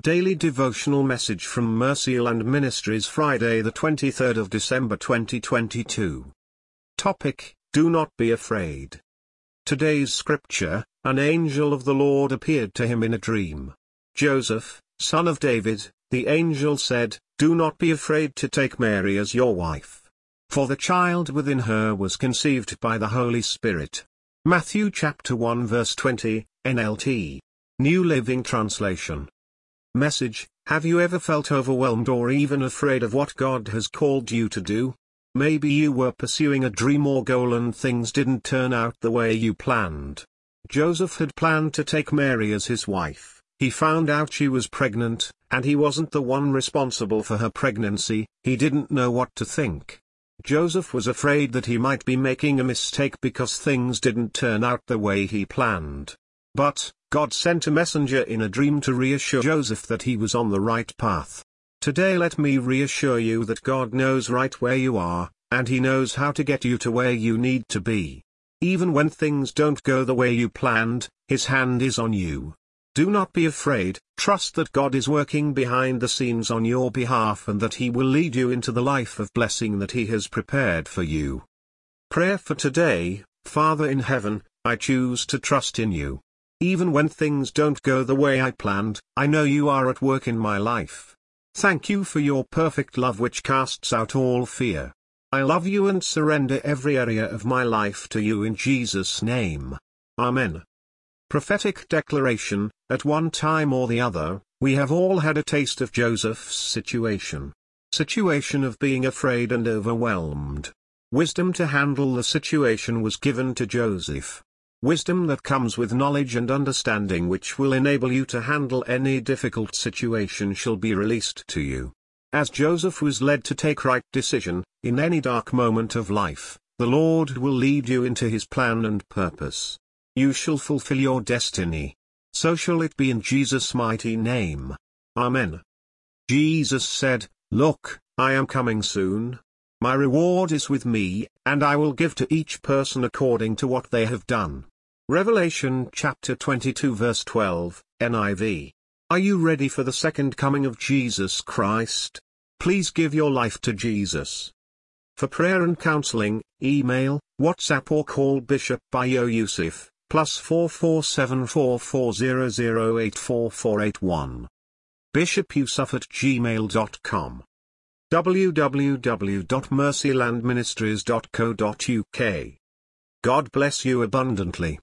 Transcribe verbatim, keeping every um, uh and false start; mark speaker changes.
Speaker 1: Daily devotional message from Mercyland Ministries, Friday the twenty-third of December twenty twenty-two. Topic: Do not be afraid. Today's scripture: An angel of the Lord appeared to him in a dream. Joseph, son of David, the angel said, "Do not be afraid to take Mary as your wife. For the child within her was conceived by the Holy Spirit." Matthew chapter one verse twenty, N L T. New Living Translation. Message: Have you ever felt overwhelmed or even afraid of what God has called you to do? Maybe you were pursuing a dream or goal and things didn't turn out the way you planned. Joseph had planned to take Mary as his wife. He found out she was pregnant, and he wasn't the one responsible for her pregnancy. He didn't know what to think. Joseph was afraid that he might be making a mistake because things didn't turn out the way he planned. But God sent a messenger in a dream to reassure Joseph that he was on the right path. Today let me reassure you that God knows right where you are, and He knows how to get you to where you need to be. Even when things don't go the way you planned, His hand is on you. Do not be afraid, trust that God is working behind the scenes on your behalf and that He will lead you into the life of blessing that He has prepared for you. Prayer for today: Father in heaven, I choose to trust in you. Even when things don't go the way I planned, I know you are at work in my life. Thank you for your perfect love which casts out all fear. I love you and surrender every area of my life to you in Jesus' name. Amen. Prophetic declaration: At one time or the other, we have all had a taste of Joseph's situation. Situation of being afraid and overwhelmed. Wisdom to handle the situation was given to Joseph. Wisdom that comes with knowledge and understanding which will enable you to handle any difficult situation shall be released to you. As Joseph was led to take right decision, in any dark moment of life, the Lord will lead you into His plan and purpose. You shall fulfill your destiny. So shall it be in Jesus' mighty name. Amen. Jesus said, "Look, I am coming soon. My reward is with me, and I will give to each person according to what they have done." Revelation chapter twenty-two verse twelve, N I V. Are you ready for the second coming of Jesus Christ? Please give your life to Jesus. For prayer and counseling, email, WhatsApp or call Bishop Bayo Yusuf, plus four four seven four four zero zero eight four four eight one. bishop yusuf at gmail dot com. w w w dot mercyland ministries dot co dot u k. God bless you abundantly.